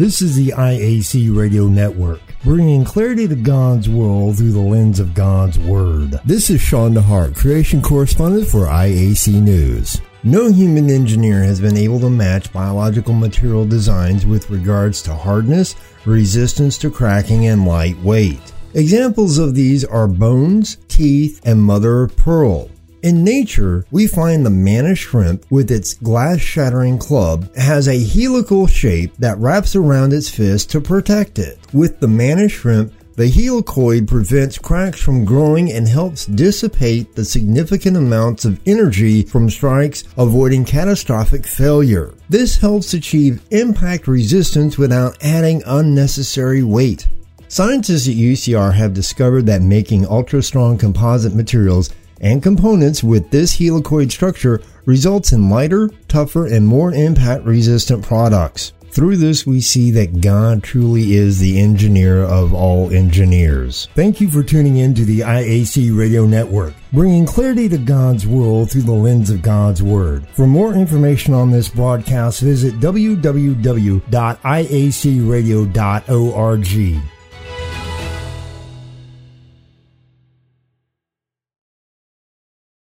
This is the IAC Radio Network, bringing clarity to God's world through the lens of God's Word. This is Sean DeHart, creation correspondent for IAC News. No human engineer has been able to match biological material designs with regards to hardness, resistance to cracking, and lightweight. Examples of these are bones, teeth, and mother of pearl. In nature, we find the manna shrimp with its glass-shattering club has a helical shape that wraps around its fist to protect it. With the manna shrimp, the helicoid prevents cracks from growing and helps dissipate the significant amounts of energy from strikes, avoiding catastrophic failure. This helps achieve impact resistance without adding unnecessary weight. Scientists at UCR have discovered that making ultra-strong composite materials and components with this helicoid structure results in lighter, tougher, and more impact-resistant products. Through this, we see that God truly is the engineer of all engineers. Thank you for tuning in to the IAC Radio Network, bringing clarity to God's world through the lens of God's Word. For more information on this broadcast, visit www.iacradio.org.